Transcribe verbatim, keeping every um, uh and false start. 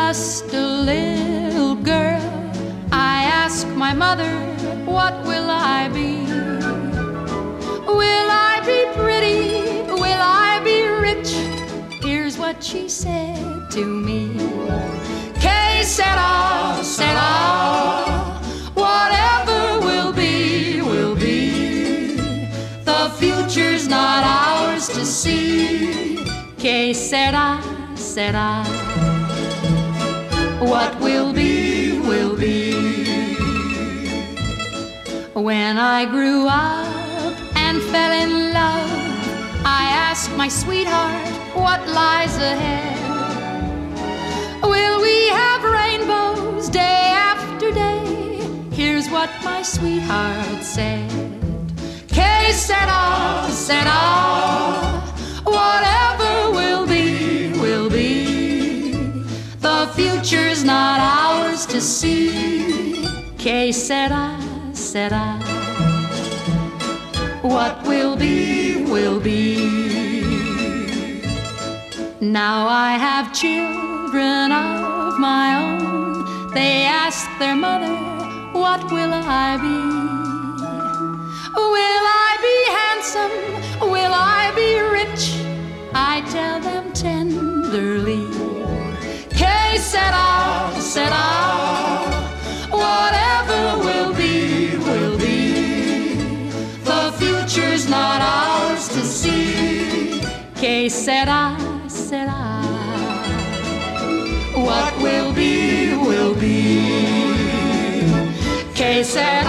just a little girl, I ask my mother, what will I be? Will I be pretty? Will I be rich? Here's what she said to me. Que sera, sera, whatever will be, will be. The future's not ours to see. Que sera, sera, what will be, will be. When I grew up and fell in love, I asked my sweetheart, what lies ahead? Will we have rainbows day after day? Here's what my sweetheart said. Que sera, sera, whatever will be, will be. The future's not ours to see. Que sera, sera, what will be, will be. Now I have children of my own. They ask their mother, what will I be? Will I be handsome? Will I be rich? I tell them tenderly. Que sera, sera, whatever will be, will be. The future's not ours to see. Que sera, sera, what will be, will be. Que sera.